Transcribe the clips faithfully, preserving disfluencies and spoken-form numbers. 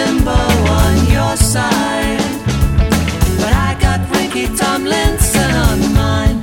limbo on your side, but I got Ricky Tomlinson on mine.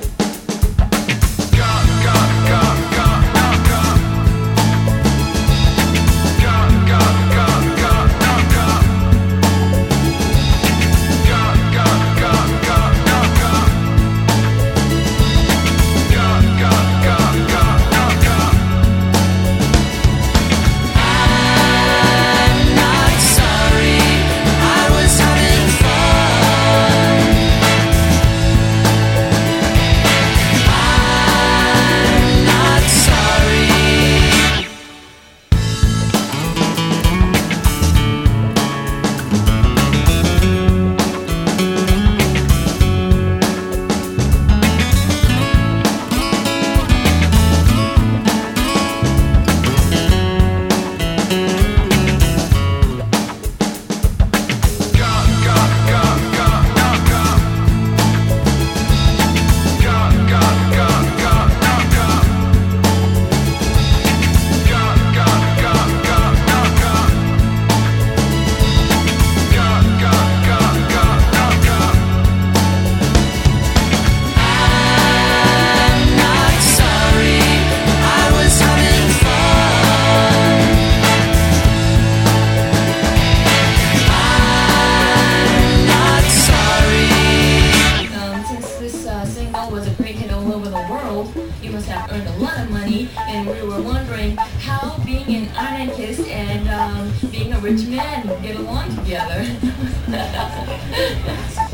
You must have earned a lot of money, and we were wondering how being an anarchist and um, being a rich man get along together.